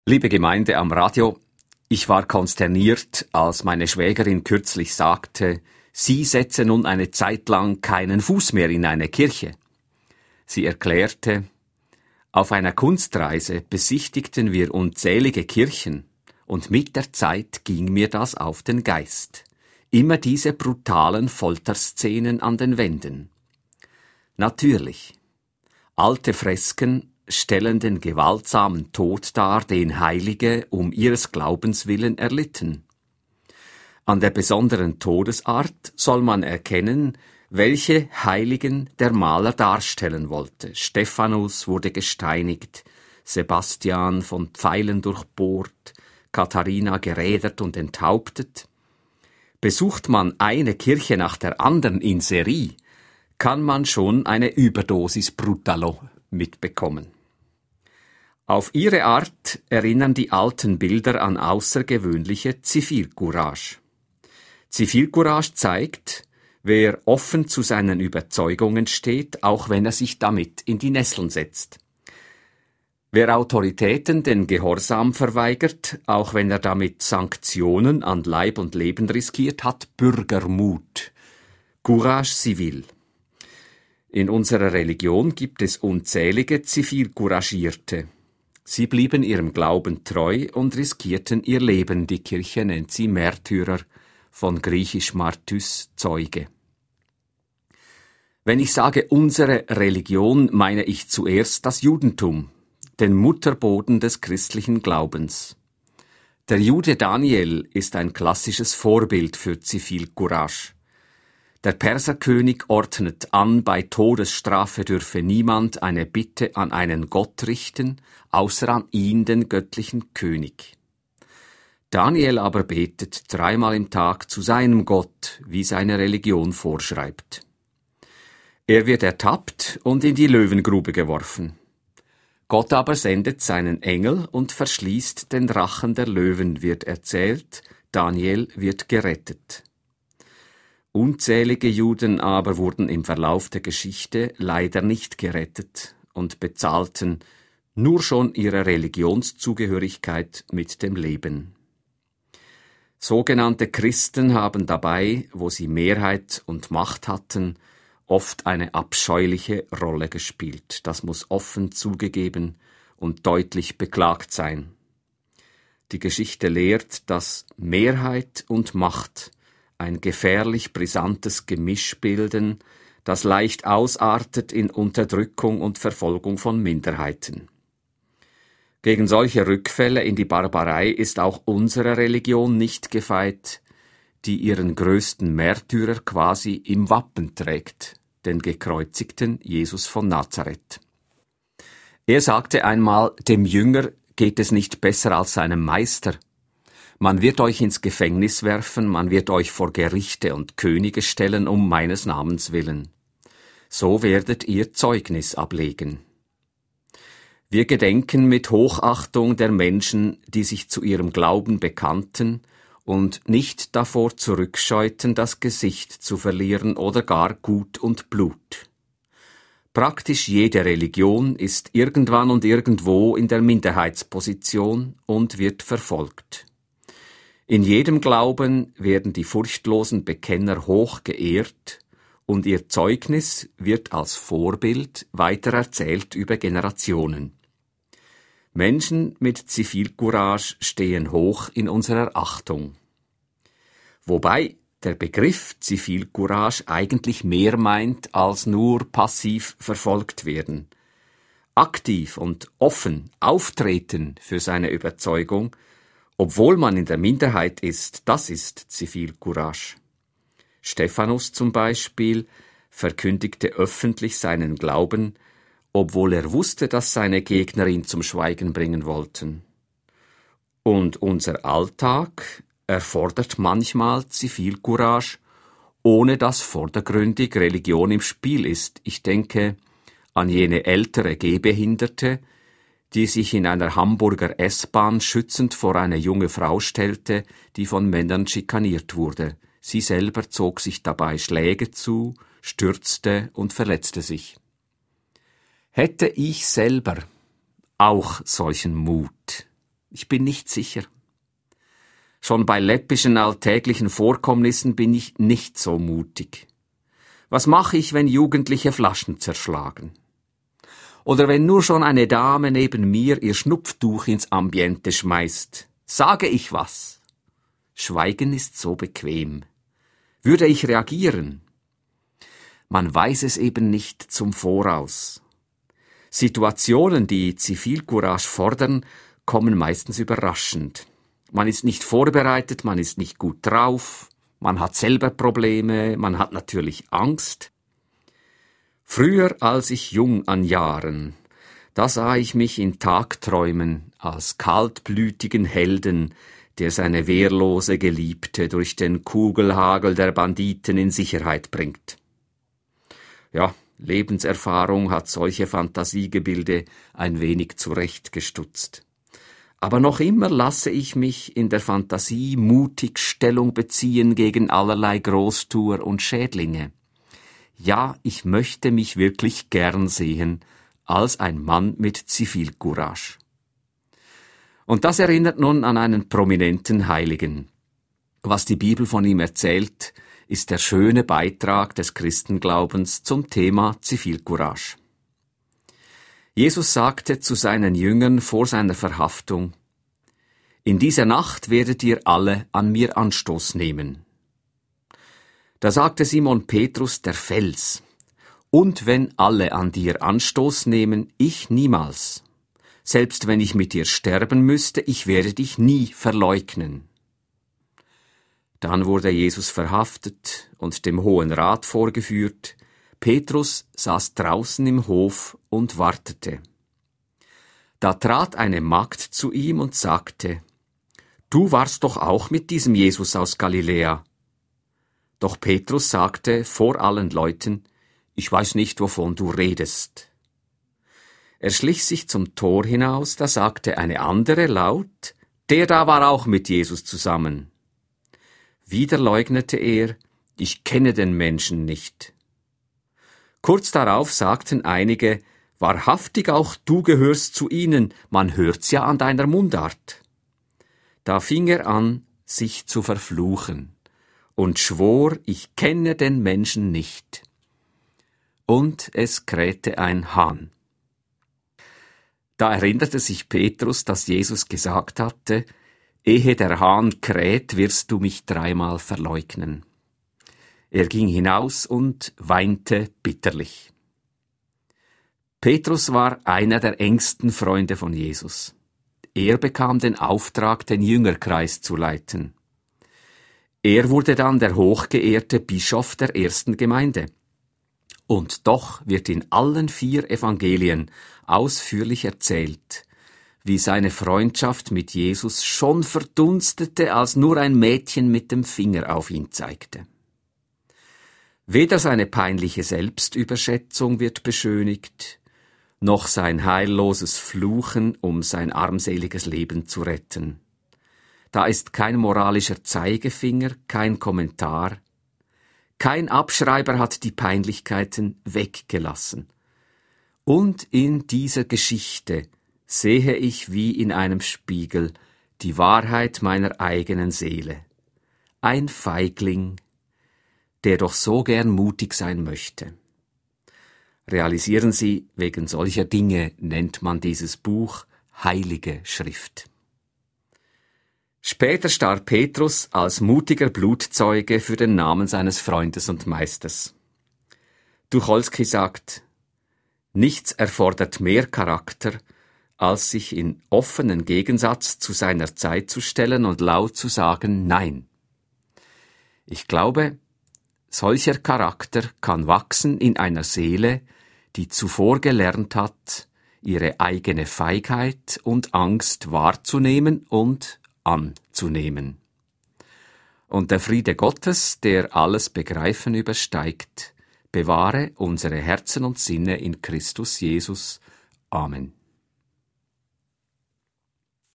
Liebe Gemeinde am Radio, ich war konsterniert, als meine Schwägerin kürzlich sagte, sie setze nun eine Zeit lang keinen Fuß mehr in eine Kirche. Sie erklärte, auf einer Kunstreise besichtigten wir unzählige Kirchen und mit der Zeit ging mir das auf den Geist. Immer diese brutalen Folterszenen an den Wänden. Natürlich, alte Fresken stellen den gewaltsamen Tod dar, den Heilige um ihres Glaubens willen erlitten. An der besonderen Todesart soll man erkennen, welche Heiligen der Maler darstellen wollte. Stephanus wurde gesteinigt, Sebastian von Pfeilen durchbohrt, Katharina gerädert und enthauptet. Besucht man eine Kirche nach der anderen in Serie, kann man schon eine Überdosis Brutalo mitbekommen. Auf ihre Art erinnern die alten Bilder an außergewöhnliche Zivilcourage. Zivilcourage zeigt, wer offen zu seinen Überzeugungen steht, auch wenn er sich damit in die Nesseln setzt. Wer Autoritäten den Gehorsam verweigert, auch wenn er damit Sanktionen an Leib und Leben riskiert, hat Bürgermut, Courage civil. In unserer Religion gibt es unzählige Zivilcouragierte. Sie blieben ihrem Glauben treu und riskierten ihr Leben. Die Kirche nennt sie Märtyrer, von griechisch Martys, Zeuge. Wenn ich sage unsere Religion, meine ich zuerst das Judentum, den Mutterboden des christlichen Glaubens. Der Jude Daniel ist ein klassisches Vorbild für Zivilcourage. Der Perserkönig ordnet an, bei Todesstrafe dürfe niemand eine Bitte an einen Gott richten, außer an ihn, den göttlichen König. Daniel aber betet 3-mal im Tag zu seinem Gott, wie seine Religion vorschreibt. Er wird ertappt und in die Löwengrube geworfen. Gott aber sendet seinen Engel und verschließt den Rachen der Löwen, wird erzählt, Daniel wird gerettet. Unzählige Juden aber wurden im Verlauf der Geschichte leider nicht gerettet und bezahlten nur schon ihre Religionszugehörigkeit mit dem Leben. Sogenannte Christen haben dabei, wo sie Mehrheit und Macht hatten, oft eine abscheuliche Rolle gespielt. Das muss offen zugegeben und deutlich beklagt sein. Die Geschichte lehrt, dass Mehrheit und Macht ein gefährlich brisantes Gemisch bilden, das leicht ausartet in Unterdrückung und Verfolgung von Minderheiten. Gegen solche Rückfälle in die Barbarei ist auch unsere Religion nicht gefeit, die ihren größten Märtyrer quasi im Wappen trägt, den gekreuzigten Jesus von Nazareth. Er sagte einmal, dem Jünger geht es nicht besser als seinem Meister. Man wird euch ins Gefängnis werfen, man wird euch vor Gerichte und Könige stellen, um meines Namens willen. So werdet ihr Zeugnis ablegen. Wir gedenken mit Hochachtung der Menschen, die sich zu ihrem Glauben bekannten und nicht davor zurückscheuten, das Gesicht zu verlieren oder gar Gut und Blut. Praktisch jede Religion ist irgendwann und irgendwo in der Minderheitsposition und wird verfolgt. In jedem Glauben werden die furchtlosen Bekenner hoch geehrt und ihr Zeugnis wird als Vorbild weitererzählt über Generationen. Menschen mit Zivilcourage stehen hoch in unserer Achtung. Wobei der Begriff Zivilcourage eigentlich mehr meint, als nur passiv verfolgt werden. Aktiv und offen auftreten für seine Überzeugung, obwohl man in der Minderheit ist, das ist Zivilcourage. Stephanus zum Beispiel verkündigte öffentlich seinen Glauben, obwohl er wusste, dass seine Gegner ihn zum Schweigen bringen wollten. Und unser Alltag erfordert manchmal Zivilcourage, ohne dass vordergründig Religion im Spiel ist. Ich denke an jene ältere Gehbehinderte, die sich in einer Hamburger S-Bahn schützend vor eine junge Frau stellte, die von Männern schikaniert wurde. Sie selber zog sich dabei Schläge zu, stürzte und verletzte sich. Hätte ich selber auch solchen Mut, Ich bin nicht sicher. Schon bei läppischen alltäglichen Vorkommnissen bin ich nicht so mutig. Was mache ich, wenn Jugendliche Flaschen zerschlagen? Oder wenn nur schon eine Dame neben mir ihr Schnupftuch ins Ambiente schmeißt? Sage ich was? Schweigen ist so bequem. Würde ich reagieren? Man weiß es eben nicht zum Voraus. Situationen, die Zivilcourage fordern, kommen meistens überraschend. Man ist nicht vorbereitet, man ist nicht gut drauf, man hat selber Probleme, man hat natürlich Angst. Früher als ich jung an Jahren, da sah ich mich in Tagträumen als kaltblütigen Helden, der seine wehrlose Geliebte durch den Kugelhagel der Banditen in Sicherheit bringt. Ja, Lebenserfahrung hat solche Fantasiegebilde ein wenig zurechtgestutzt. Aber noch immer lasse ich mich in der Fantasie mutig Stellung beziehen gegen allerlei Großtuer und Schädlinge. Ja, ich möchte mich wirklich gern sehen als ein Mann mit Zivilcourage. Und das erinnert nun an einen prominenten Heiligen. Was die Bibel von ihm erzählt, ist der schöne Beitrag des Christenglaubens zum Thema Zivilcourage. Jesus sagte zu seinen Jüngern vor seiner Verhaftung: In dieser Nacht werdet ihr alle an mir Anstoß nehmen. Da sagte Simon Petrus, der Fels: Und wenn alle an dir Anstoß nehmen, ich niemals. Selbst wenn ich mit dir sterben müsste, ich werde dich nie verleugnen. Dann wurde Jesus verhaftet und dem Hohen Rat vorgeführt. Petrus saß draußen im Hof und wartete. Da trat eine Magd zu ihm und sagte: Du warst doch auch mit diesem Jesus aus Galiläa. Doch Petrus sagte vor allen Leuten: Ich weiß nicht, wovon du redest. Er schlich sich zum Tor hinaus, da sagte eine andere laut: Der da war auch mit Jesus zusammen. Wieder leugnete er: Ich kenne den Menschen nicht. Kurz darauf sagten einige: Wahrhaftig auch du gehörst zu ihnen, man hört's ja an deiner Mundart. Da fing er an, sich zu verfluchen und schwor: Ich kenne den Menschen nicht. Und es krähte ein Hahn. Da erinnerte sich Petrus, dass Jesus gesagt hatte: Ehe der Hahn kräht, wirst du mich 3-mal verleugnen. Er ging hinaus und weinte bitterlich. Petrus war einer der engsten Freunde von Jesus. Er bekam den Auftrag, den Jüngerkreis zu leiten. Er wurde dann der hochgeehrte Bischof der ersten Gemeinde. Und doch wird in allen 4 Evangelien ausführlich erzählt, wie seine Freundschaft mit Jesus schon verdunstete, als nur ein Mädchen mit dem Finger auf ihn zeigte. Weder seine peinliche Selbstüberschätzung wird beschönigt, noch sein heilloses Fluchen, um sein armseliges Leben zu retten. Da ist kein moralischer Zeigefinger, kein Kommentar. Kein Abschreiber hat die Peinlichkeiten weggelassen. Und in dieser Geschichte sehe ich wie in einem Spiegel die Wahrheit meiner eigenen Seele. Ein Feigling, der doch so gern mutig sein möchte. Realisieren Sie, wegen solcher Dinge nennt man dieses Buch Heilige Schrift. Später starb Petrus als mutiger Blutzeuge für den Namen seines Freundes und Meisters. Tucholsky sagt: Nichts erfordert mehr Charakter, als sich in offenen Gegensatz zu seiner Zeit zu stellen und laut zu sagen Nein. Ich glaube, solcher Charakter kann wachsen in einer Seele, die zuvor gelernt hat, ihre eigene Feigheit und Angst wahrzunehmen und anzunehmen. Und der Friede Gottes, der alles Begreifen übersteigt, bewahre unsere Herzen und Sinne in Christus Jesus. Amen.